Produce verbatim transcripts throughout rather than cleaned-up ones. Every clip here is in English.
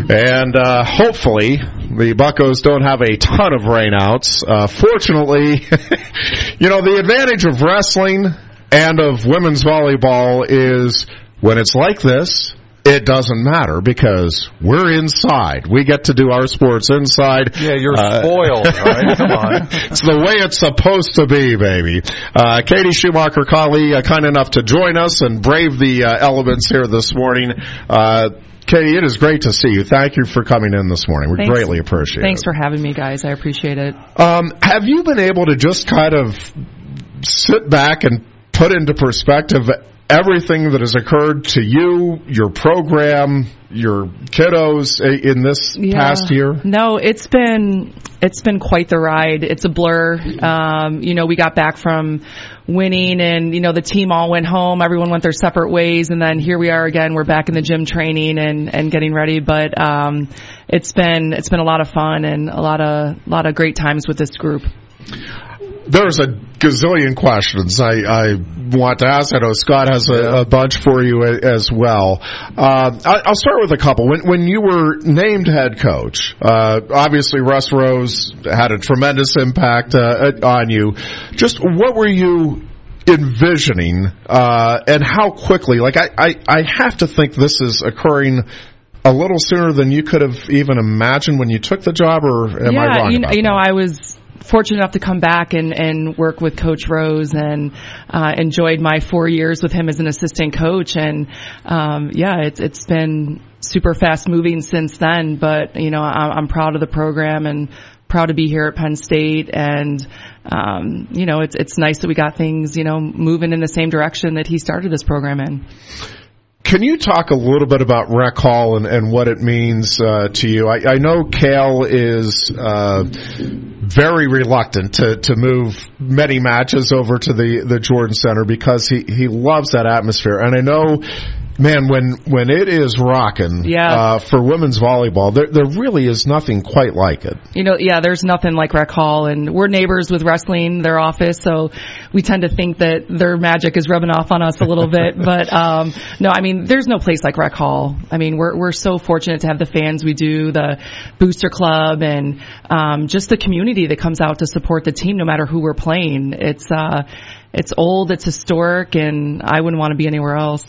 And uh, hopefully the Buccos don't have a ton of rainouts. Uh, fortunately, you know, the advantage of wrestling and of women's volleyball is when it's like this, it doesn't matter because we're inside. We get to do our sports inside. Yeah, you're uh, spoiled, all right? Come on. It's the way it's supposed to be, baby. Uh, Katie Schumacher-Colley, uh, kind enough to join us and brave the uh, elements here this morning. Uh, Katie, it is great to see you. Thank you for coming in this morning. We Thanks. greatly appreciate Thanks it. for having me, guys. I appreciate it. Um, have you been able to just kind of sit back and put into perspective everything that has occurred to you, your program, your kiddos in this yeah. past year? No, it's been it's been quite the ride. It's a blur. Um, you know, we got back from winning, and you know the team all went home. Everyone went their separate ways, and then here we are again. We're back in the gym training and, and getting ready. But um, it's been it's been a lot of fun and a lot of lot of great times with this group. There's a gazillion questions I, I want to ask. I know Scott has a, a bunch for you as well. Uh, I, I'll start with a couple. When, when you were named head coach, uh, obviously Russ Rose had a tremendous impact uh, on you. Just what were you envisioning, uh, and how quickly? Like I, I, I have to think this is occurring a little sooner than you could have even imagined when you took the job, or am yeah, I wrong you about know, you know, that? I was fortunate enough to come back and, and work with Coach Rose, and uh, enjoyed my four years with him as an assistant coach. And um, yeah, it's it's been super fast moving since then. But you know, I'm, I'm proud of the program and proud to be here at Penn State. And um, you know, it's it's nice that we got things you know moving in the same direction that he started this program in. Can you talk a little bit about Rec Hall and, and what it means uh, to you? I, I know Cale is uh, very reluctant to, to move many matches over to the, the Jordan Center because he, he loves that atmosphere. And I know, man, when when it is rocking yeah. uh, for women's volleyball, there there really is nothing quite like it. You know, yeah, there's nothing like Rec Hall, and we're neighbors with wrestling, their office, so we tend to think that their magic is rubbing off on us a little bit. But um, no, I mean, there's no place like Rec Hall. I mean, we're we're so fortunate to have the fans we do, the Booster Club, and um, just the community that comes out to support the team, no matter who we're playing. It's uh, it's old, it's historic, and I wouldn't want to be anywhere else.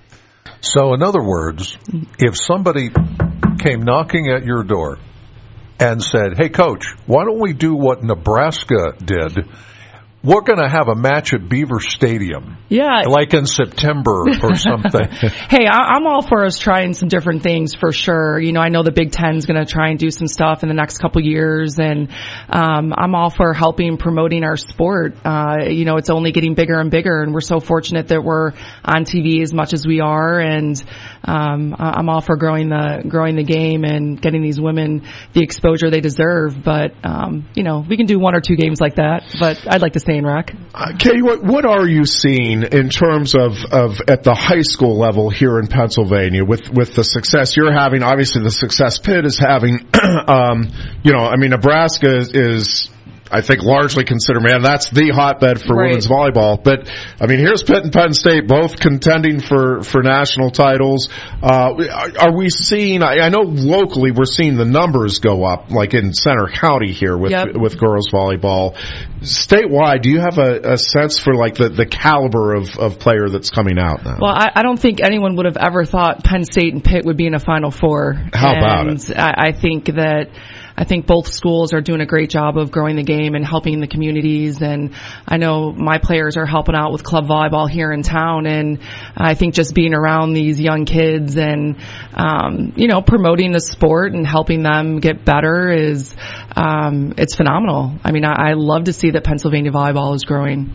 So, in other words, if somebody came knocking at your door and said, hey, Coach, why don't we do what Nebraska did? We're going to have a match at Beaver Stadium. Yeah. Like in September or something. Hey, I, I'm all for us trying some different things for sure. You know, I know the Big Ten's going to try and do some stuff in the next couple years, and um, I'm all for helping promoting our sport. Uh, you know, it's only getting bigger and bigger, and we're so fortunate that we're on T V as much as we are, and um, I'm all for growing the growing the game and getting these women the exposure they deserve. But, um, you know, we can do one or two games like that, but I'd like to stay in rec. Uh, Katie, what, what are you seeing in terms of, of at the high school level here in Pennsylvania with, with the success you're having? Obviously, the success Pitt is having. um, you know, I mean, Nebraska is, is I think, largely considered, man, that's the hotbed for right. women's volleyball. But, I mean, here's Pitt and Penn State both contending for, for national titles. Uh, are, are we seeing, I, I know locally we're seeing the numbers go up, like in Center County here with, yep. with girls volleyball. Statewide, do you have a, a sense for, like, the, the caliber of, of player that's coming out now? Well, I, I don't think anyone would have ever thought Penn State and Pitt would be in a Final Four. How and about it? I, I think that I think both schools are doing a great job of growing the game and helping the communities. And I know my players are helping out with club volleyball here in town. And I think just being around these young kids and, um, you know, promoting the sport and helping them get better is, um, it's phenomenal. I mean, I, I love to see that Pennsylvania volleyball is growing.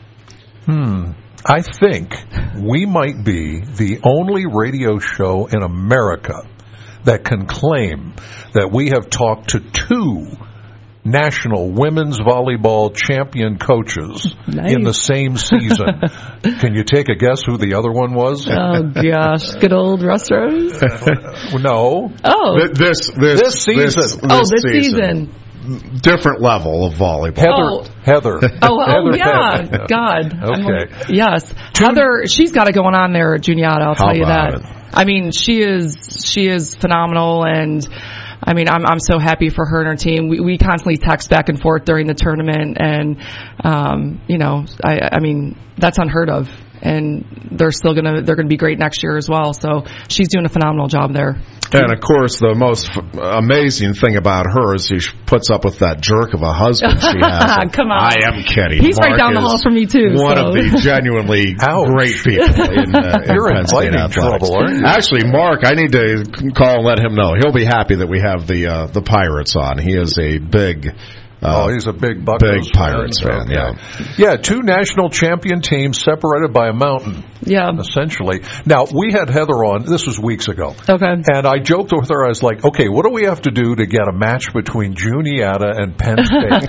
Hmm. I think we might be the only radio show in America that can claim that we have talked to two national women's volleyball champion coaches nice. in the same season. Can you take a guess who the other one was? Oh, gosh. Good old Russ Rose? No. Oh. This, this, this season. This, oh, this season. season. different level of volleyball. Heather, Oh. Heather. Oh, oh Heather, yeah, Heather. God. I'm Okay. like, yes, Heather. She's got it going on there at Juniata. I'll How tell you about that. it? I mean, she is she is phenomenal, and I mean, I'm I'm so happy for her and her team. We we constantly text back and forth during the tournament, and um, you know, I I mean, that's unheard of. And they're still gonna they're gonna be great next year as well. So she's doing a phenomenal job there. And of course, the most f- amazing thing about her is she puts up with that jerk of a husband she has. Come on. I am kidding. He's Mark right down the is hall from me too. One so. of the genuinely Ouch. great people in, uh, in You're Penn State inviting athletics. trouble, aren't you? Actually, Mark, I need to call and let him know. He'll be happy that we have the uh, the Pirates on. He is a big. Uh, Oh, he's a big Buccos big Pirates fan, Okay. yeah. Yeah, two national champion teams separated by a mountain, Yeah. essentially. Now, we had Heather on, this was weeks ago. Okay. And I joked with her, I was like, okay, what do we have to do to get a match between Juniata and Penn State?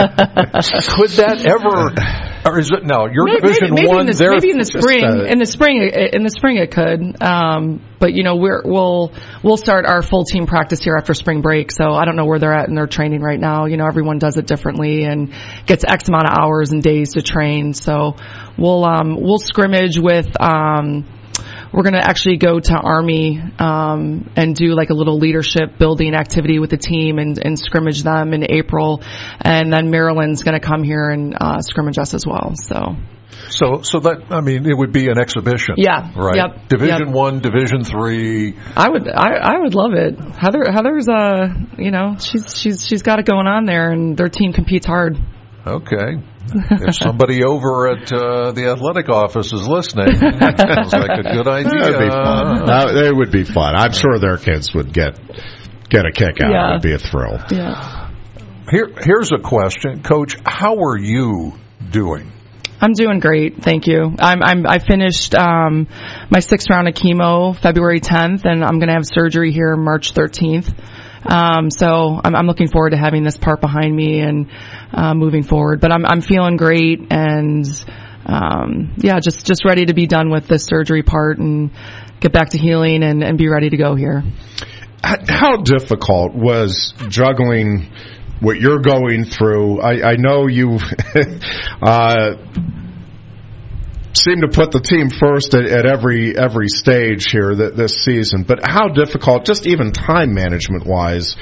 Could that ever, or is it, no, your Maybe, Division maybe, One, in the, they're maybe in the just, spring. uh, in the spring, in the spring it could. Um, but you know, we're, we'll we'll start our full team practice here after spring break. So I don't know where they're at in their training right now. You know, everyone does it differently and gets X amount of hours and days to train. So we'll um, we'll scrimmage with. Um, We're going to actually go to Army um, and do like a little leadership building activity with the team and, and scrimmage them in April. And then Maryland's going to come here and uh, scrimmage us as well. So, So, so that, I mean, it would be an exhibition. Yeah. Right. Yep. Division Yep. One, Division Three. I would, I, I would love it. Heather, Heather's, uh, you know, she's, she's, she's got it going on there, and their team competes hard. Okay. If somebody over at uh, the athletic office is listening, sounds like a good idea. That'd be fun. That, it would be fun. I'm sure their kids would get get a kick out. Yeah. It would be a thrill. Yeah. Here, here's a question, Coach. How are you doing? I'm doing great, thank you. I'm, I'm I finished um, my sixth round of chemo February tenth, and I'm going to have surgery here March thirteenth. Um, so I'm, I'm looking forward to having this part behind me and uh, moving forward. But I'm I'm feeling great, and um, yeah, just just ready to be done with this surgery part and get back to healing and, and be ready to go here. How difficult was juggling what you're going through? I, I know you uh, seem to put the team first at, at every every stage here that this season, but how difficult, just even time management wise,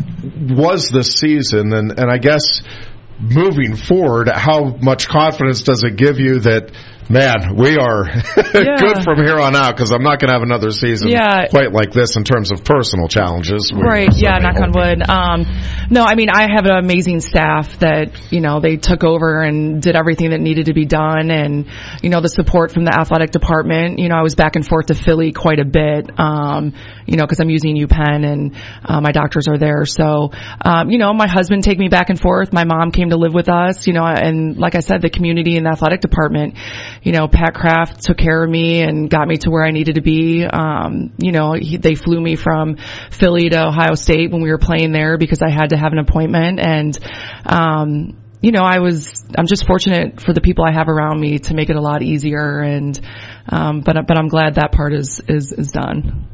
was this season? And, and I guess moving forward, how much confidence does it give you that, man, we are Yeah. good from here on out, because I'm not going to have another season Yeah. quite like this in terms of personal challenges. We Right, yeah, certainly knock on hope. wood. Um, no, I mean, I have an amazing staff that, you know, they took over and did everything that needed to be done, and, you know, the support from the athletic department. You know, I was back and forth to Philly quite a bit, um, you know, because I'm using UPenn and uh, my doctors are there. So, um, you know, my husband take me back and forth. My mom came to live with us, you know, and like I said, the community and the athletic department, you know, Pat Kraft took care of me and got me to where I needed to be. Um, you know, he, they flew me from Philly to Ohio State when we were playing there because I had to have an appointment. And, um, you know, I was, I'm just fortunate for the people I have around me to make it a lot easier. And, um, but, but I'm glad that part is, is, is done.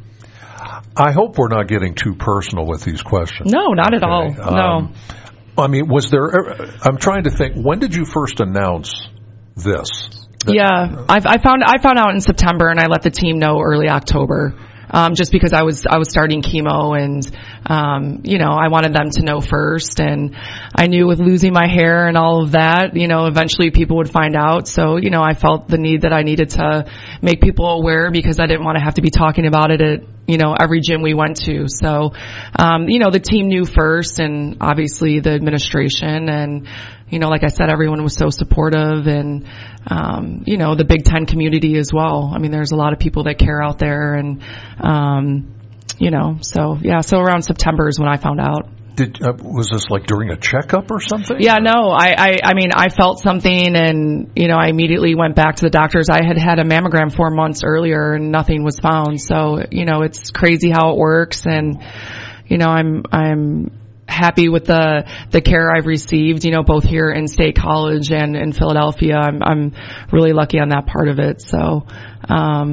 I hope we're not getting too personal with these questions. No, not at all. Okay. No. Um, I mean, was there, I'm trying to think, when did you first announce this? That- Yeah, I, I found I found out in September, and I let the team know early October, um, just because I was I was starting chemo, and um, you know, I wanted them to know first, and I knew with losing my hair and all of that, you know, eventually people would find out. So, you know, I felt the need that I needed to make people aware because I didn't want to have to be talking about it at, you know, every gym we went to. So, um, you know, the team knew first, and obviously the administration, and, you know, like I said, everyone was so supportive, and, um, you know, the Big Ten community as well. I mean, there's a lot of people that care out there, and, um, you know, so yeah, so around September is when I found out. Did, uh, was this like during a checkup or something? Yeah, no, I, I, I mean, I felt something, and, you know, I immediately went back to the doctors. I had had a mammogram four months earlier and nothing was found. So, you know, it's crazy how it works. And, you know, I'm, I'm happy with the, the care I've received, you know, both here in State College and in Philadelphia. I'm, I'm really lucky on that part of it. So, um,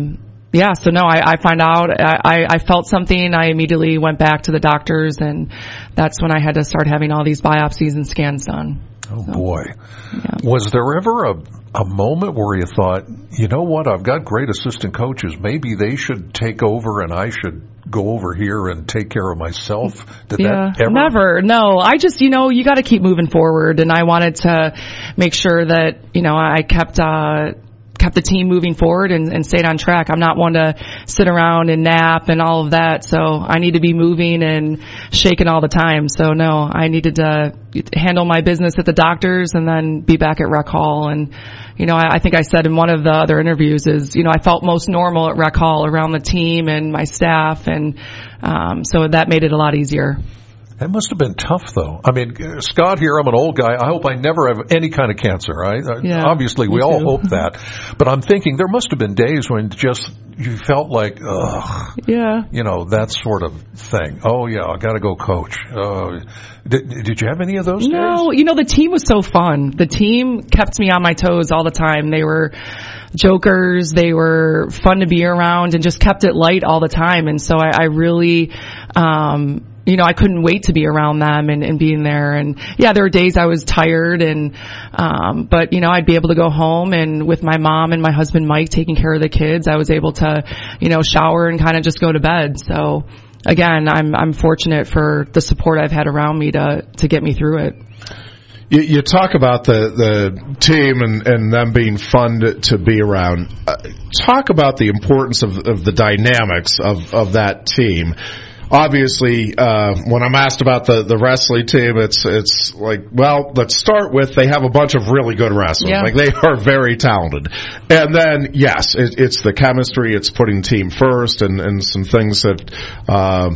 yeah, so no, I, I find out, I, I felt something, I immediately went back to the doctors, and that's when I had to start having all these biopsies and scans done. Oh, so, boy. Yeah. Was there ever a, a moment where you thought, you know what, I've got great assistant coaches, maybe they should take over and I should go over here and take care of myself? Did yeah, that ever? Never. No, I just, you know, you got to keep moving forward, and I wanted to make sure that, you know, I kept, uh, kept the team moving forward and, and stayed on track. I'm not one to sit around and nap and all of that, so I need to be moving and shaking all the time. So no, I needed to handle my business at the doctors and then be back at Rec Hall. And, you know, I, I think I said in one of the other interviews is, you know, I felt most normal at Rec Hall around the team and my staff, and um, so that made it a lot easier. That must have been tough, though. I mean, Scott here, I'm an old guy. I hope I never have any kind of cancer, right? Yeah, obviously, we too. all hope that. But I'm thinking there must have been days when just you felt like, ugh, yeah, you know, that sort of thing. Oh, yeah, I got to go coach. Uh, did, did you have any of those days? No, you know, the team was so fun. The team kept me on my toes all the time. They were jokers. They were fun to be around and just kept it light all the time. And so I, I really, um, you know, I couldn't wait to be around them and, and being there. And yeah, there were days I was tired and, um, but you know, I'd be able to go home, and with my mom and my husband Mike taking care of the kids, I was able to, you know, shower and kind of just go to bed. So again, I'm, I'm fortunate for the support I've had around me to, to get me through it. You, you talk about the, the team and, and them being fun to, to be around. Uh, talk about the importance of, of the dynamics of, of that team. Obviously, uh, when I'm asked about the, the wrestling team, it's, it's like, well, let's start with they have a bunch of really good wrestlers. Yeah. Like, they are very talented. And then, yes, it, it's the chemistry, it's putting team first, and, and some things that, uh,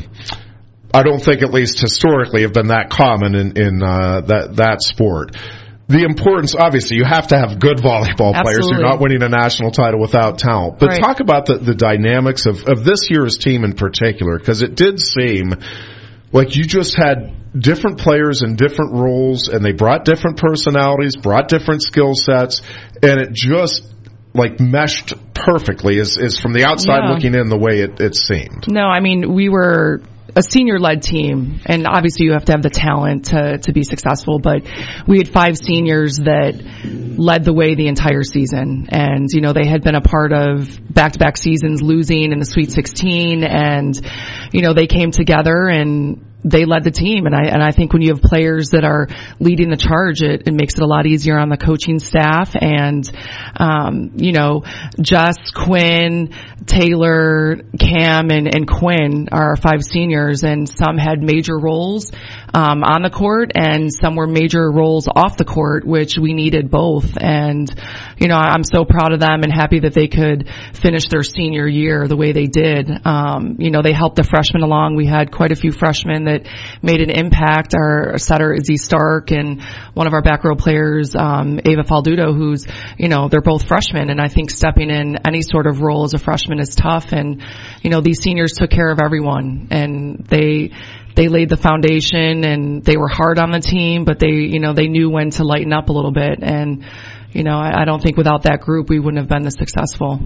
I don't think, at least historically, have been that common in, in, uh, that, that sport. The importance, obviously, you have to have good volleyball Absolutely. players. You're not winning a national title without talent. But right. talk about the, the dynamics of, of this year's team in particular, because it did seem like you just had different players in different roles, and they brought different personalities, brought different skill sets, and it just like meshed perfectly is, is from the outside yeah. looking in the way it, it seemed. No, I mean, we were a senior-led team, and obviously you have to have the talent to, to be successful, but we had five seniors that led the way the entire season. And, you know, they had been a part of back-to-back seasons losing in the Sweet sixteen, and, you know, they came together and they led the team. And I, and I think when you have players that are leading the charge, it, it makes it a lot easier on the coaching staff. And, um, you know, Jess, Quinn, Taylor, Cam, and, and Quinn are our five seniors, and some had major roles, um, on the court, and some were major roles off the court, which we needed both. And, you know, I'm so proud of them and happy that they could finish their senior year the way they did. Um, you know, they helped the freshmen along. We had quite a few freshmen that made an impact. Our setter, Izzy Stark, and one of our back row players, um, Ava Faldudo, who's, you know, they're both freshmen. And I think stepping in any sort of role as a freshman is tough. And, you know, these seniors took care of everyone, and they, they laid the foundation, and they were hard on the team, but they, you know, they knew when to lighten up a little bit. And, you know, I, I don't think without that group we wouldn't have been this successful.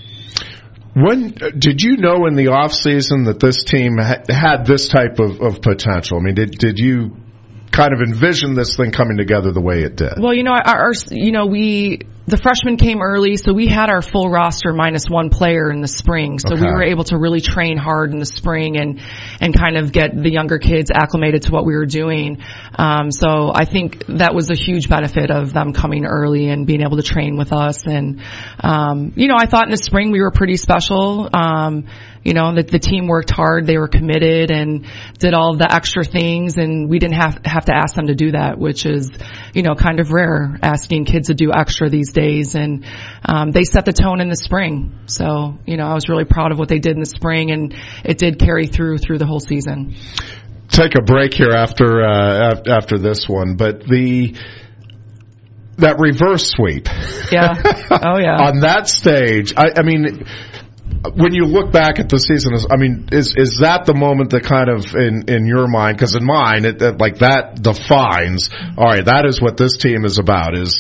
When did you know in the off season that this team ha- had this type of, of potential? I mean, did did you kind of envision this thing coming together the way it did? Well, you know, our, our you know, we the freshmen came early, so we had our full roster minus one player in the spring. So okay. we were able to really train hard in the spring and and kind of get the younger kids acclimated to what we were doing. Um, so I think that was a huge benefit of them coming early and being able to train with us. And um, you know, I thought in the spring we were pretty special. Um, You know, the, the team worked hard, they were committed and did all of the extra things, and we didn't have, have to ask them to do that, which is, you know, kind of rare, asking kids to do extra these days. And, um, they set the tone in the spring. So, you know, I was really proud of what they did in the spring, and it did carry through through the whole season. Take a break here after, uh, after this one, but the, that reverse sweep. Yeah. Oh yeah. On that stage, I, I mean, when you look back at the season, I mean, is is that the moment that kind of in, in your mind? Because in mine, it, it, like that defines. All right, that is what this team is about. Is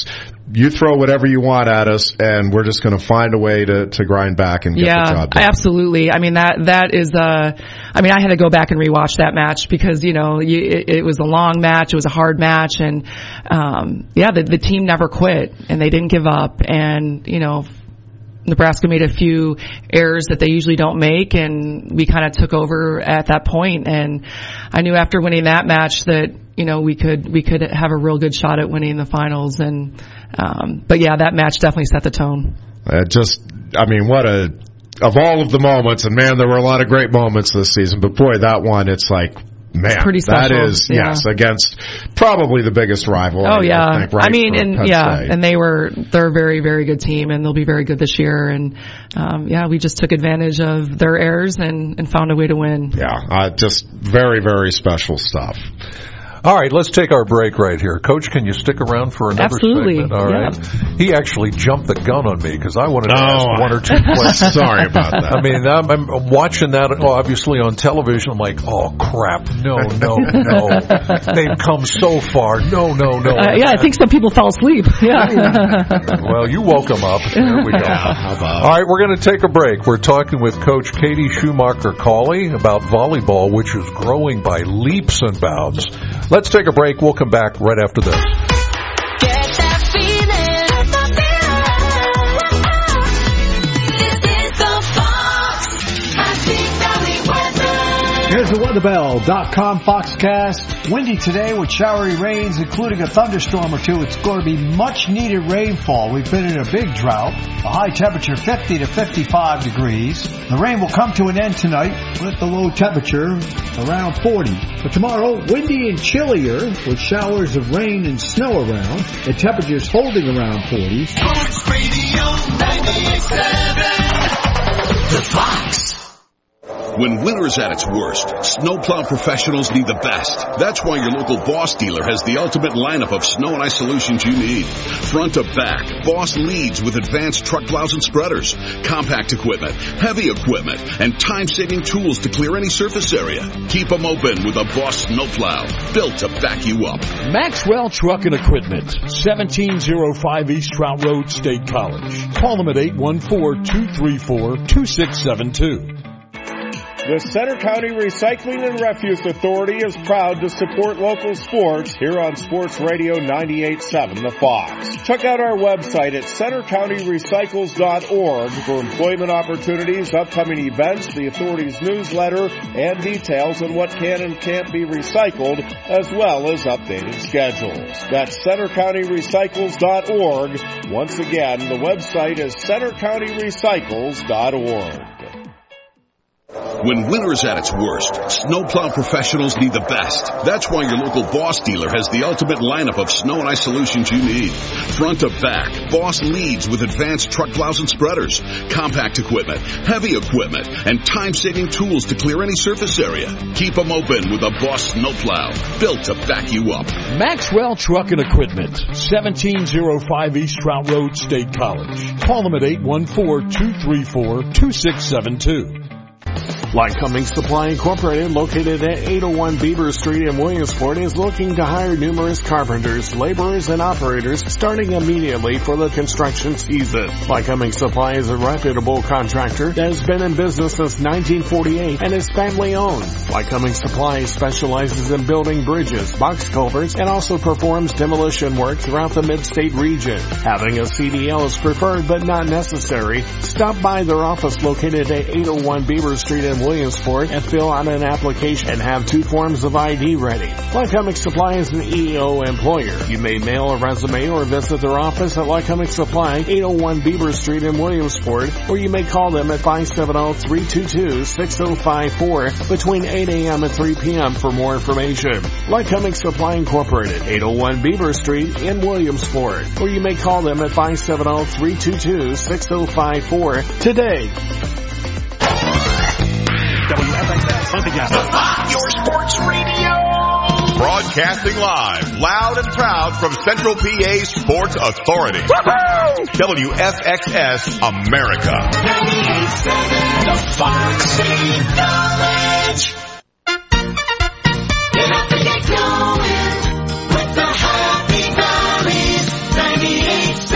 you throw whatever you want at us, and we're just going to find a way to, to grind back and get yeah, the job done. Absolutely. I mean, that, that is, uh, I mean, I had to go back and rewatch that match because, you know, you, it, it was a long match. It was a hard match. And, um, yeah, the, the team never quit and they didn't give up. And, you know, Nebraska made a few errors that they usually don't make, and we kind of took over at that point. And I knew after winning that match that, you know, we could, we could have a real good shot at winning the finals. And, um, but yeah, that match definitely set the tone. Uh, just, I mean, what a, of all of the moments, and man, there were a lot of great moments this season, but boy, that one, it's like, man, pretty special. That is, yeah. yes, against probably the biggest rival. Oh, yeah. I, think, right, I mean, and yeah, State. and they were, they're a very, very good team, and they'll be very good this year. And, um, yeah, we just took advantage of their errors and, and found a way to win. Yeah, uh, just very, very special stuff. All right, let's take our break right here. Coach, can you stick around for another Absolutely. segment? All right. Yeah. He actually jumped the gun on me because I wanted to Oh, ask one or two questions. Sorry about that. I mean, I'm, I'm watching that obviously on television. I'm like, oh, crap. No, no, no. They've come so far. No, no, no. Uh, yeah, I think some people fell asleep. Yeah. Well, you woke them up. There we go. Yeah, how about? All right, we're going to take a break. We're talking with Coach Katie Schumacher-Cawley about volleyball, which is growing by leaps and bounds. Let's take a break. We'll come back right after this. Get that feeling. This is the Fox Happy Valley weather. Here's the weather bell dot com Foxcast. Windy today with showery rains, including a thunderstorm or two. It's going to be much needed rainfall. We've been in a big drought. A high temperature fifty to fifty-five degrees. The rain will come to an end tonight with the low temperature around forty. But tomorrow, windy and chillier with showers of rain and snow around. The temperature's holding around forty. Sports Radio ninety-eight point seven. The Fox. When winter's at its worst, snowplow professionals need the best. That's why your local Boss dealer has the ultimate lineup of snow and ice solutions you need. Front to back, Boss leads with advanced truck plows and spreaders, compact equipment, heavy equipment, and time-saving tools to clear any surface area. Keep them open with a Boss snowplow, built to back you up. Maxwell Truck and Equipment, seventeen oh five East Trout Road, State College. Call them at eight one four, two three four, two six seven two. The Center County Recycling and Refuse Authority is proud to support local sports here on Sports Radio ninety-eight point seven The Fox. Check out our website at center county recycles dot org for employment opportunities, upcoming events, the authority's newsletter, and details on what can and can't be recycled, as well as updated schedules. That's center county recycles dot org. Once again, the website is center county recycles dot org. When winter's at its worst, snowplow professionals need the best. That's why your local Boss dealer has the ultimate lineup of snow and ice solutions you need. Front to back, Boss leads with advanced truck plows and spreaders, compact equipment, heavy equipment, and time-saving tools to clear any surface area. Keep them open with a Boss snowplow, built to back you up. Maxwell Truck and Equipment, seventeen oh five East Trout Road, State College. Call them at eight one four, two three four, two six seven two. Like Cummings Supply Incorporated, located at eight oh one Beaver Street in Williamsport, is looking to hire numerous carpenters, laborers, and operators starting immediately for the construction season. Like Cummings Supply is a reputable contractor that has been in business since nineteen forty-eight and is family owned. Like Cummings Supply specializes in building bridges, box culverts, and also performs demolition work throughout the mid-state region. Having a C D L is preferred but not necessary. Stop by their office located at eight oh one Beaver Street in Williamsport and fill out an application and have two forms of I D ready. Lycoming Supply is an E O employer. You may mail a resume or visit their office at Lycoming Supply, eight oh one Beaver Street in Williamsport, or you may call them at five seven zero, three two two, six zero five four between eight a.m. and three p.m. for more information. Lycoming Supply Incorporated, eight oh one Beaver Street in Williamsport, or you may call them at five seven zero, three two two, six zero five four today. W F X S Hunting Gas. Your sports radio. Broadcasting live, loud and proud from Central P A's Sports Authority. Woo-hoo! W F X S America. ninety-eight point seven The Fox State College. Get up and get going with the Happy Valley ninety-eight point seven.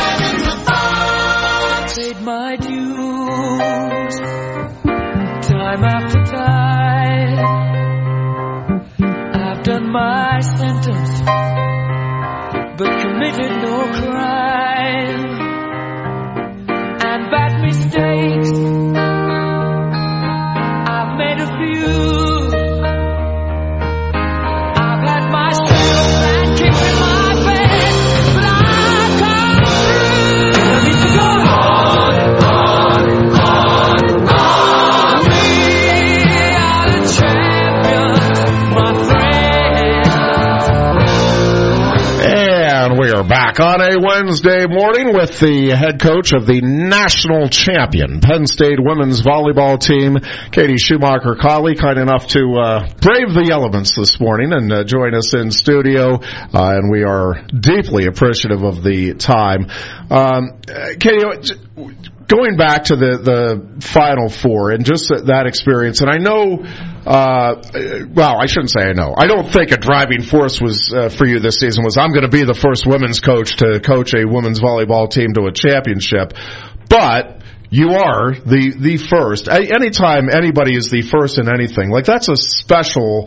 my sentence, but committed no crime. And bad mistakes, I've made a few. I've had my share and kicking my bed, but I've come through. I need to go on, on, on, on. We are the champions, my friends. And we are back on a Wednesday morning with the head coach of the national champion Penn State women's volleyball team, Katie Schumacher-Colley, kind enough to uh, brave the elements this morning and uh, join us in studio, uh, and we are deeply appreciative of the time. Um, Katie, going back to the, the Final Four and just that experience, and I know, uh, well, I shouldn't say I know. I don't think a driving force was uh, for you this season was I'm going to be the first women's coach to coach a women's volleyball team to a championship, but you are the the first. Anytime anybody is the first in anything, like that's a special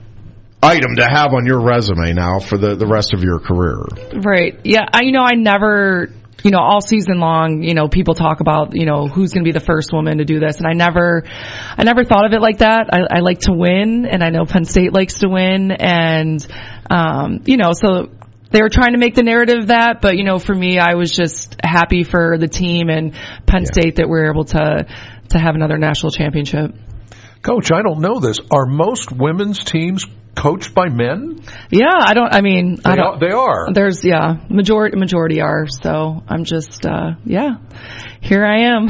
item to have on your resume now for the, the rest of your career. Right. Yeah. I, you know, I never, you know, all season long, you know, people talk about, you know, who's going to be the first woman to do this. And I never, I never thought of it like that. I, I like to win, and I know Penn State likes to win. And, um, you know, so they were trying to make the narrative that, but, you know, for me, I was just happy for the team and Penn yeah. State that we're able to, to have another national championship. Coach, I don't know this. Are most women's teams coached by men? Yeah, I don't, I mean, they I don't, are, they are. There's, yeah, majority, majority are. So I'm just, uh, yeah, here I am.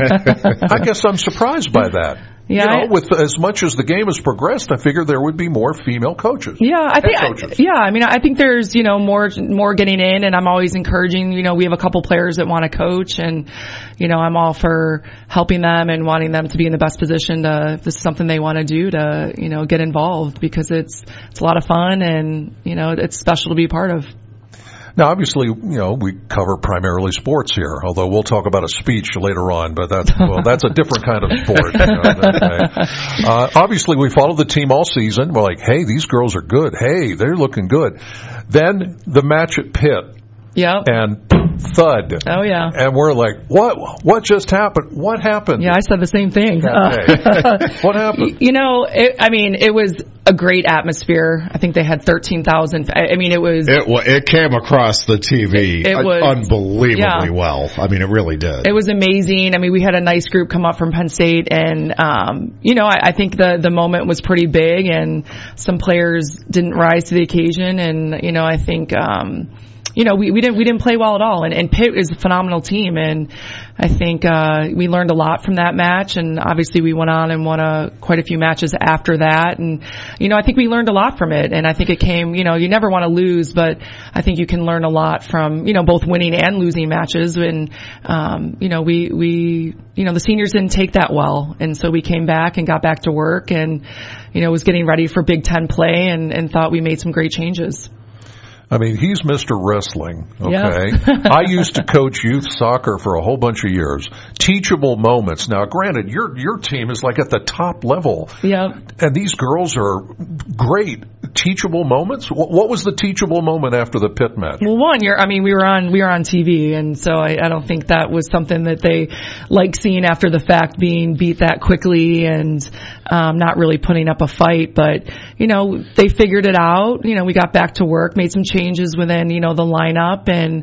I guess I'm surprised by that. Yeah, you know, I, with as much as the game has progressed, I figured there would be more female coaches. Yeah, I think. Coaches. Yeah, I mean, I think there's you know more more getting in, and I'm always encouraging. You know, we have a couple players that want to coach, and you know, I'm all for helping them and wanting them to be in the best position to. If this is something they want to do, to you know get involved because it's it's a lot of fun, and you know it's special to be a part of. Now, obviously, you know, we cover primarily sports here, although we'll talk about a speech later on, but that's, well, that's a different kind of sport. You know, that, uh, obviously, we followed the team all season. We're like, hey, these girls are good. Hey, they're looking good. Then the match at Pitt. Yep. And thud. Oh, yeah. And we're like, what? What just happened? What happened? Yeah, I said the same thing. Okay. What happened? You know, it, I mean, it was a great atmosphere. I think they had thirteen thousand. I mean, it was... It, it came across the T V it, it was, unbelievably yeah. well. I mean, it really did. It was amazing. I mean, we had a nice group come up from Penn State, and, um, you know, I, I think the, the moment was pretty big, and some players didn't rise to the occasion, and, you know, I think... Um, You know, we, we didn't we didn't play well at all, and, and Pitt is a phenomenal team, and I think uh, we learned a lot from that match, and obviously we went on and won a, quite a few matches after that, and you know I think we learned a lot from it, and I think it came, you know, you never want to lose, but I think you can learn a lot from you know both winning and losing matches, and um, you know we we you know the seniors didn't take that well, and so we came back and got back to work, and you know was getting ready for Big Ten play, and, and thought we made some great changes. I mean, he's Mister Wrestling, okay? Yeah. I used to coach youth soccer for a whole bunch of years. Teachable moments. Now, granted, your your team is like at the top level. Yeah. And these girls are great. Teachable moments? What was the teachable moment after the Pitt match? Well, one, you're, I mean, we were on we were on T V, and so I, I don't think that was something that they like seeing after the fact, being beat that quickly and um, not really putting up a fight. But, you know, they figured it out. You know, we got back to work, made some changes within, you know, the lineup, and,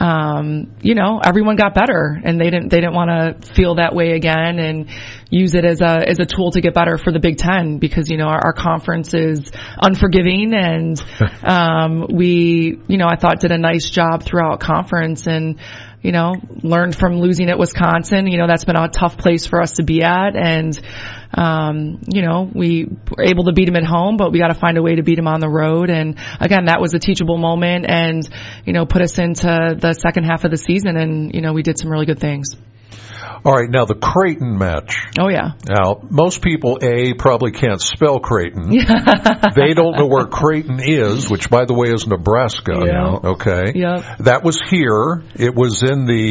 um, you know, everyone got better, and they didn't they didn't want to feel that way again and use it as a as a tool to get better for the Big Ten, because, you know, our, our conference is unforgiving, and um, we, you know, I thought did a nice job throughout conference, and, you know, learned from losing at Wisconsin. You know, that's been a tough place for us to be at, and um, you know, we were able to beat them at home, but we got to find a way to beat them on the road. And again, that was a teachable moment, and, you know, put us into the second half of the season, and, you know, we did some really good things. All right, now the Creighton match. Oh, yeah. Now, most people, A, probably can't spell Creighton. They don't know where Creighton is, which, by the way, is Nebraska. Yeah. Okay. Yeah. That was here. It was in the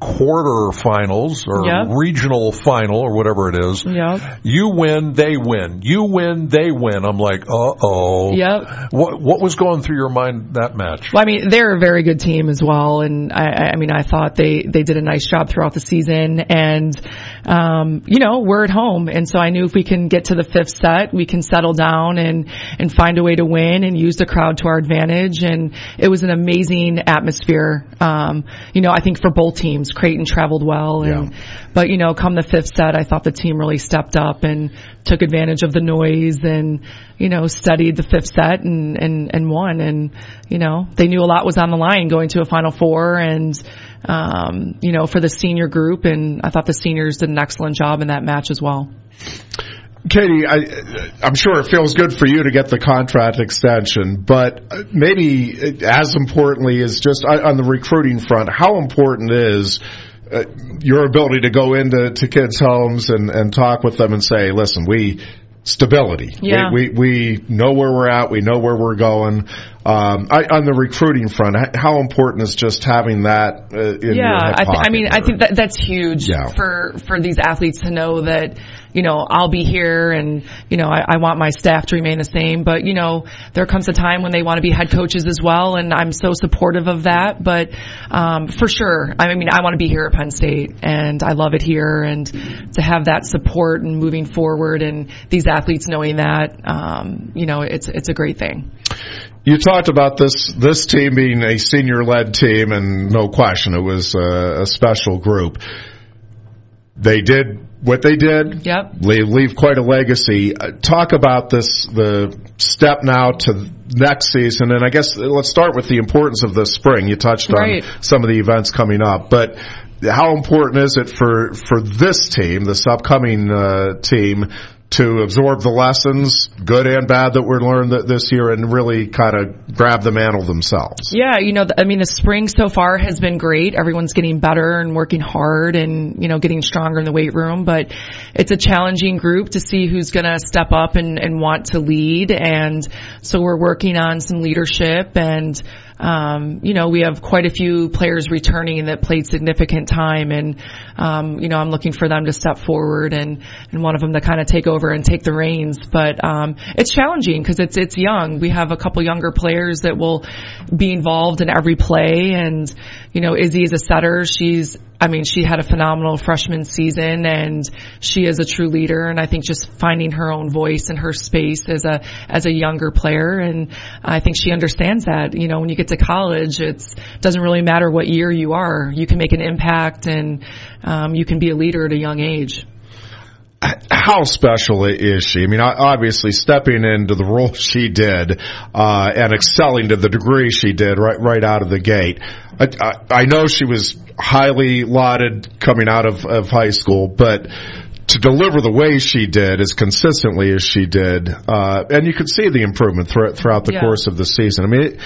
quarterfinals or Yep. regional final or whatever it is. Yep. You win, they win. You win, they win. I'm like, uh-oh. Yep. What, what was going through your mind that match? Well, I mean, they're a very good team as well, and I, I mean, I thought they, they did a nice job throughout the season, and, um, you know, we're at home, and so I knew if we can get to the fifth set, we can settle down and, and find a way to win and use the crowd to our advantage, and it was an amazing atmosphere, um, you know, I think for both teams. Creighton traveled well, and Yeah. but you know, come the fifth set, I thought the team really stepped up and took advantage of the noise, and you know, studied the fifth set and and and won. And you know, they knew a lot was on the line going to a Final Four, and um, you know, for the senior group, and I thought the seniors did an excellent job in that match as well. Katie, I, I'm sure it feels good for you to get the contract extension, but maybe as importantly is just on the recruiting front, how important is uh, your ability to go into to kids' homes and, and talk with them and say, listen, we stability. Yeah. We, we we know where we're at. We know where we're going. Um, I, on the recruiting front, how important is just having that uh, in yeah, your hip I, th- I pocket mean, or- I think that that's huge Yeah. for for these athletes to know that, you know, I'll be here, and you know, I, I want my staff to remain the same. But you know, there comes a time when they want to be head coaches as well, and I'm so supportive of that. But um, for sure, I mean, I want to be here at Penn State, and I love it here, and to have that support and moving forward, and these athletes knowing that, um, you know, it's it's a great thing. You talked about this this team being a senior-led team, and no question, it was a, a special group. They did what they did. Yep. Leave, leave quite a legacy. Uh, talk about this, the step now to next season, and I guess let's start with the importance of the spring. You touched on Right. some of the events coming up, but how important is it for for this team, this upcoming uh, team, to absorb the lessons, good and bad, that were learned th- this year, and really kind of grab the mantle themselves? Yeah, you know, I mean, the spring so far has been great. Everyone's getting better and working hard and, you know, getting stronger in the weight room. But it's a challenging group to see who's going to step up and, and want to lead. And so we're working on some leadership, and Um, you know, we have quite a few players returning that played significant time, and, um, you know, I'm looking for them to step forward and, and one of them to kind of take over and take the reins. But, um, it's challenging because it's, it's young. We have a couple younger players that will be involved in every play. And, you know, Izzy is a setter. She's, I mean, she had a phenomenal freshman season, and she is a true leader. And I think just finding her own voice and her space as a, as a younger player. And I think she understands that, you know, when you get to college, it's doesn't really matter what year you are. You can make an impact, and um, you can be a leader at a young age. How special is she? I mean, obviously stepping into the role she did, uh, and excelling to the degree she did right, right out of the gate. I, I, I know she was highly lauded coming out of, of high school, but to deliver the way she did, as consistently as she did, uh, and you could see the improvement throughout, throughout the Yeah. course of the season. I mean, it,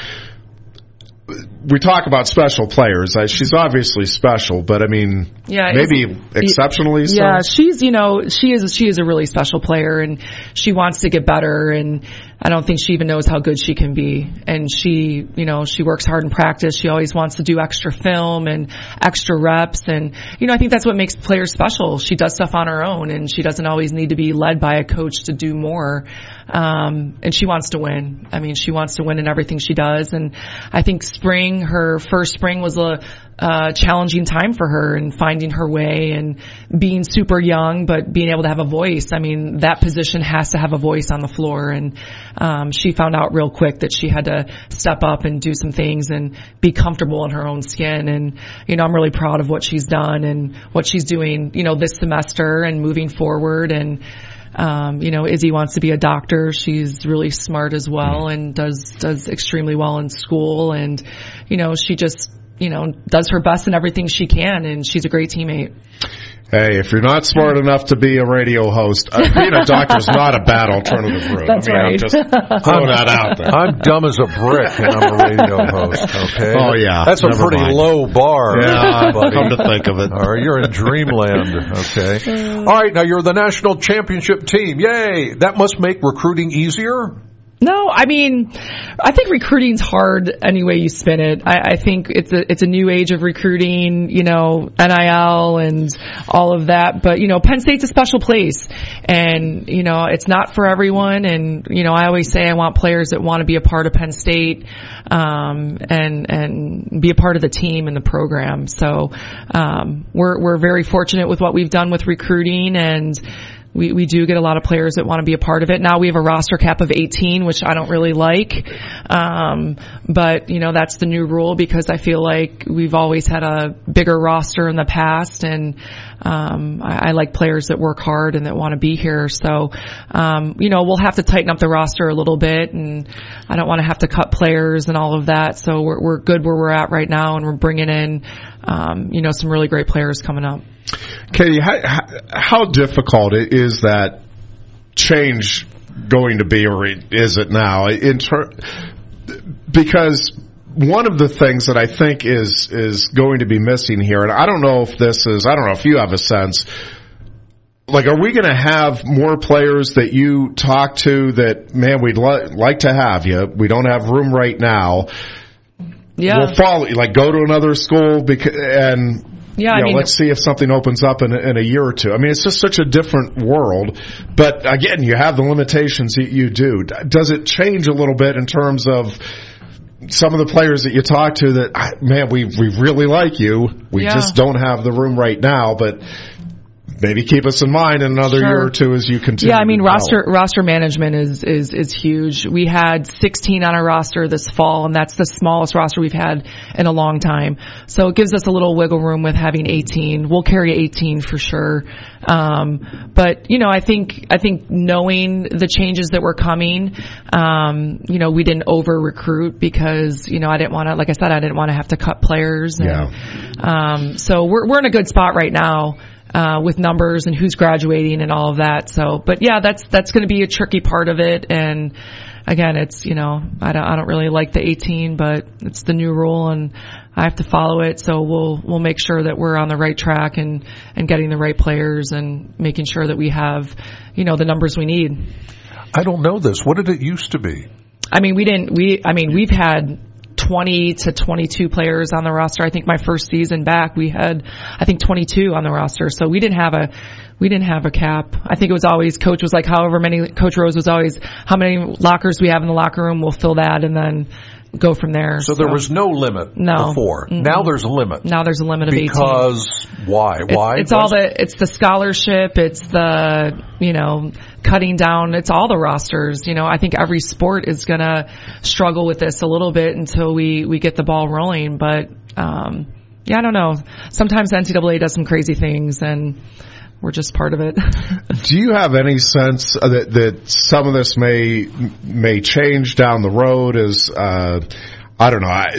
we talk about special players. I, she's obviously special, but I mean, Yeah, maybe it's- exceptionally so. Yeah, she's, you know, she is, she is a really special player, and she wants to get better, and I don't think she even knows how good she can be. And she, you know, she works hard in practice. She always wants to do extra film and extra reps. And, you know, I think that's what makes players special. She does stuff on her own, and she doesn't always need to be led by a coach to do more. Um, and she wants to win. I mean, she wants to win in everything she does. And I think spring, her first spring was a, uh, challenging time for her, and finding her way, and being super young, but being able to have a voice. I mean, that position has to have a voice on the floor. And, um, she found out real quick that she had to step up and do some things and be comfortable in her own skin. And, you know, I'm really proud of what she's done and what she's doing, you know, this semester and moving forward. And, Um, you know, Izzy wants to be a doctor. She's really smart as well, and does, does extremely well in school. And, you know, she just, you know, does her best in everything she can, and she's a great teammate. Hey, if you're not smart enough to be a radio host, uh, being a doctor is not a bad alternative route. That's I mean, right. I'm just throwing that out there. I'm dumb as a brick, and I'm a radio host, okay? Oh, yeah. That's a Never pretty mind. low bar. Yeah, buddy. come to think of it. All right, you're in dreamland, okay? All right, now you're the national championship team. Yay! That must make recruiting easier? No, I mean, I think recruiting's hard any way you spin it. I, I think it's a it's a new age of recruiting, you know, N I L and all of that. But, you know, Penn State's a special place. And, you know, it's not for everyone. And, you know, I always say I want players that want to be a part of Penn State, um, and, and be a part of the team and the program. So, um, we're, we're very fortunate with what we've done with recruiting, and We, we do get a lot of players that want to be a part of it. Now we have a roster cap of eighteen, which I don't really like. Um, but, you know, that's the new rule because I feel like we've always had a bigger roster in the past, and um, I, I like players that work hard and that want to be here. So, um, you know, we'll have to tighten up the roster a little bit, and I don't want to have to cut players and all of that. So we're, we're good where we're at right now, and we're bringing in, um, you know, some really great players coming up. Katie, how, how difficult is that change going to be, or is it now? In ter- because one of the things that I think is is going to be missing here, and I don't know if this is, I don't know if you have a sense, like, are we going to have more players that you talk to that, man, we'd li- like to have you, we don't have room right now. Yeah. We'll follow, like, go to another school because, and Yeah, you know, I mean, let's see if something opens up in a, in a year or two. I mean, it's just such a different world. But again, you have the limitations that you do. Does it change a little bit in terms of some of the players that you talk to that, man, we we really like you. We yeah. just don't have the room right now, but maybe keep us in mind in another Sure. year or two as you continue. Yeah, I mean, to roster develop. roster management is, is, is huge. We had sixteen on our roster this fall, and that's the smallest roster we've had in a long time. So it gives us a little wiggle room with having eighteen. We'll carry eighteen for sure. Um, but, you know, I think, I think knowing the changes that were coming, um, you know, we didn't over recruit because, you know, I didn't want to, like I said, I didn't want to have to cut players. And, Yeah. um, so we're, we're in a good spot right now. Uh, with numbers and who's graduating and all of that. So, but yeah, that's, that's going to be a tricky part of it. And again, it's, you know, I don't, I don't really like the eighteen, but it's the new rule and I have to follow it. So we'll, we'll make sure that we're on the right track and, and getting the right players and making sure that we have, you know, the numbers we need. I don't know this. What did it used to be? I mean, we didn't, we, I mean, we've had twenty to twenty-two players on the roster. I think my first season back, we had, I think twenty-two on the roster. So we didn't have a, we didn't have a cap. I think it was always, coach was like, however many, Coach Rose was always, how many lockers we have in the locker room, we'll fill that and then go from there. So, so. there was no limit no. before. Mm-mm. Now there's a limit. Now there's a limit of eighteen. Because why? It's, why? It's all the, it's the scholarship, it's the, you know, cutting down, it's all the rosters. You know, I think every sport is going to struggle with this a little bit until we, we get the ball rolling. But, um, yeah, I don't know. Sometimes the N C double A does some crazy things and we're just part of it. Do you have any sense that, that some of this may may change down the road? As uh, I don't know, I,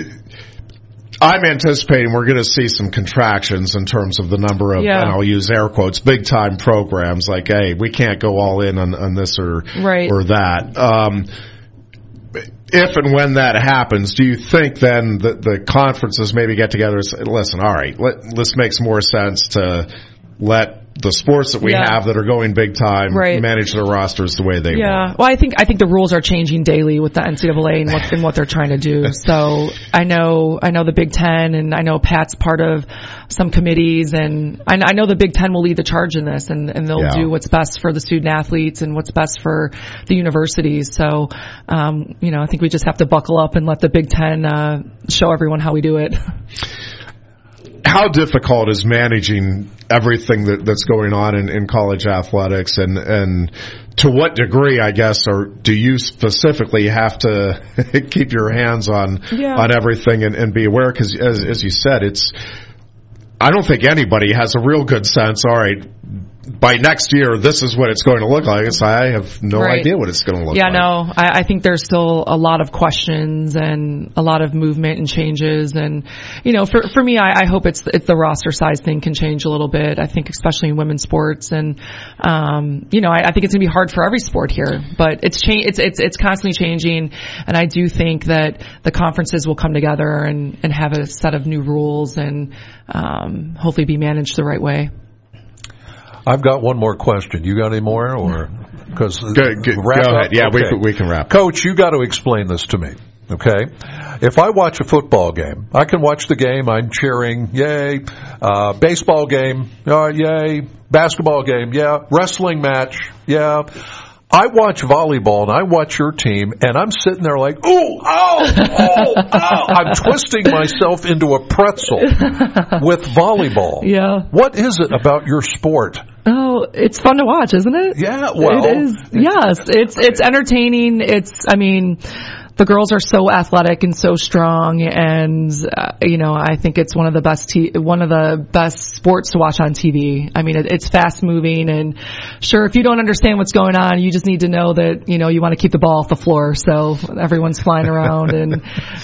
I'm anticipating we're going to see some contractions in terms of the number of, yeah. and I'll use air quotes, big time programs. Like, hey, we can't go all in on, on this or right. or that. Um, if and when that happens, do you think then that the conferences maybe get together and say, listen, all right, let, this makes more sense to let the sports that we yeah. have that are going big time right. manage their rosters the way they yeah. want. Yeah. Well, I think I think the rules are changing daily with the N C double A and what and what they're trying to do. So I know I know the Big Ten and I know Pat's part of some committees and I, I know the Big Ten will lead the charge in this and, and they'll yeah. do what's best for the student athletes and what's best for the universities. So um, you know, I think we just have to buckle up and let the Big Ten uh, show everyone how we do it. How difficult is managing everything that, that's going on in, in college athletics, and and to what degree, I guess, or do you specifically have to keep your hands on yeah. on everything and, and be aware? Because as, as you said, it's I don't think anybody has a real good sense. All right, by next year, this is what it's going to look like. It's, I have no right. idea what it's going to look yeah, like. Yeah, no, I, I think there's still a lot of questions and a lot of movement and changes. And, you know, for for me, I, I hope it's it's the roster size thing can change a little bit. I think especially in women's sports. And, um, you know, I, I think it's going to be hard for every sport here. But it's, cha- it's, it's, it's constantly changing. And I do think that the conferences will come together and, and have a set of new rules and um, hopefully be managed the right way. I've got one more question. You got any more, or because go, go, go ahead? Yeah, okay. we we can wrap. Coach, you got to explain this to me. Okay, if I watch a football game, I can watch the game. I'm cheering, yay! Uh, baseball game, uh, yay! Basketball game, yeah! Wrestling match, yeah! I watch volleyball and I watch your team, and I'm sitting there like, ooh, oh, oh, oh! I'm twisting myself into a pretzel with volleyball. Yeah. What is it about your sport? Oh, it's fun to watch, isn't it? Yeah, well, it is. Yes, it's it's entertaining. It's, I mean, the girls are so athletic and so strong, and uh, you know, I think it's one of the best t- one of the best sports to watch on T V. I mean, it, it's fast moving, and sure, if you don't understand what's going on, you just need to know that you know you want to keep the ball off the floor, so everyone's flying around, and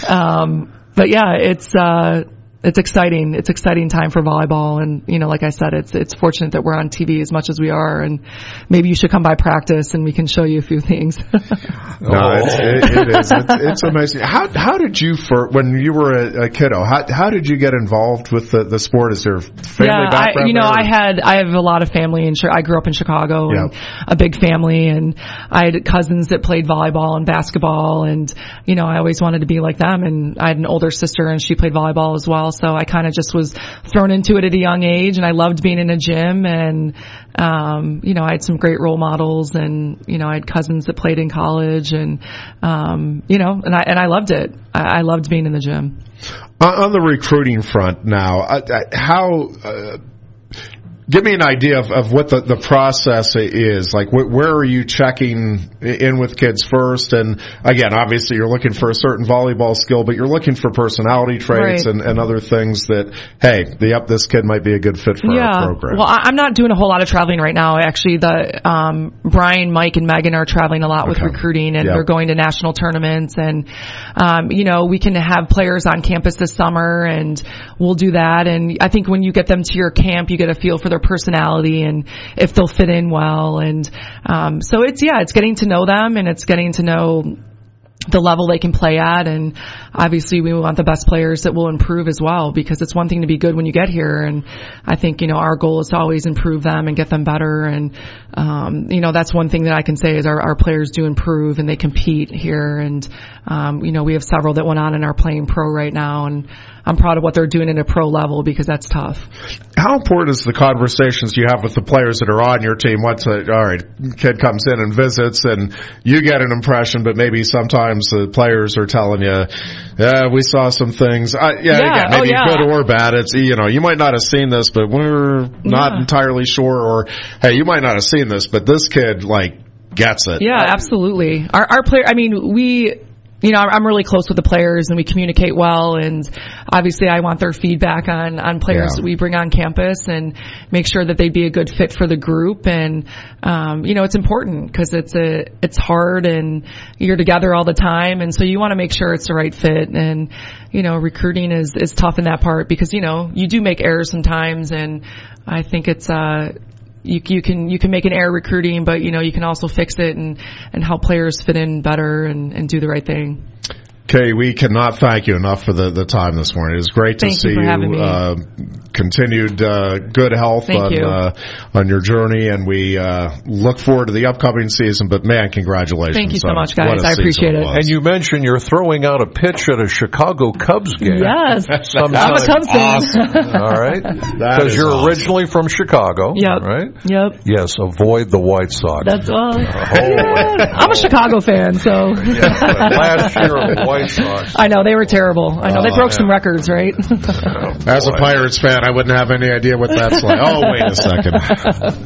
um, but yeah, it's. Uh, It's exciting. It's exciting time for volleyball, and you know, like I said, it's it's fortunate that we're on T V as much as we are, and maybe you should come by practice and we can show you a few things. No, it's, it, it is. It's, it's amazing. How how did you, for when you were a, a kiddo, how how did you get involved with the, the sport? Is there family yeah, background? I, you know, there? I had I have a lot of family in. I grew up in Chicago, yeah. and a big family, and I had cousins that played volleyball and basketball, and you know, I always wanted to be like them. And I had an older sister, and she played volleyball as well. So I kind of just was thrown into it at a young age, and I loved being in a gym, and um, you know, I had some great role models, and you know, I had cousins that played in college, and um, you know, and I and I loved it. I, I loved being in the gym. On the recruiting front now, uh, how? Uh, Give me an idea of, of what the, the process is. Like, wh- where are you checking in with kids first? And again, obviously you're looking for a certain volleyball skill, but you're looking for personality traits right. and, and other things that, hey, the up this kid might be a good fit for yeah. our program. Well, I'm not doing a whole lot of traveling right now. Actually, the um, Brian, Mike, and Megan are traveling a lot with okay. recruiting, and yep. they're going to national tournaments. And um, you know, we can have players on campus this summer, and we'll do that. And I think when you get them to your camp, you get a feel for their personality and if they'll fit in well. And um, so it's, yeah, it's getting to know them, and it's getting to know the level they can play at. And obviously we want the best players that will improve as well, because it's one thing to be good when you get here. And I think, you know, our goal is to always improve them and get them better. And, um, you know, that's one thing that I can say is our, our players do improve and they compete here. And, um, you know, we have several that went on and are playing pro right now, and I'm proud of what they're doing at a pro level, because that's tough. How important is the conversations you have with the players that are on your team? Once a, all right, kid comes in and visits, and you get an impression, but maybe sometimes the players are telling you, yeah, we saw some things. Uh, yeah, yeah, again, maybe oh, yeah. good or bad. It's, you know, you might not have seen this, but we're not yeah. entirely sure. Or, hey, you might not have seen this, but this kid, like, gets it. Yeah, absolutely. Our, our player, I mean, we, you know, I'm really close with the players, and we communicate well, and obviously I want their feedback on, on players yeah. that we bring on campus, and make sure that they'd be a good fit for the group. And, um, you know, it's important because it's a, it's hard, and you're together all the time. And so you want to make sure it's the right fit. And, you know, recruiting is, is tough in that part, because, you know, you do make errors sometimes, and I think it's, uh, You, you can you can make an error recruiting, but you know you can also fix it and, and help players fit in better and, and do the right thing. Kay, we cannot thank you enough for the, the time this morning. It was great to Thank see you. For you. having me. Uh, continued uh, good health Thank on you. uh, on your journey, and we uh, look forward to the upcoming season. But man, congratulations! Thank you so on much, what guys. a I appreciate season it. was. And you mentioned you're throwing out a pitch at a Chicago Cubs game. Yes, Sometime. I'm a Cubs fan. Awesome. All right, because you're awesome. originally from Chicago. Yep. Right. Yep. Yes. Avoid the White Sox. That's well. Oh, yeah. I'm a Chicago fan, so. Yes, last year the White Sox. I know they were terrible. I know they Oh, broke yeah. some records, right? As a Pirates fan, I wouldn't have any idea what that's like. Oh, wait a second.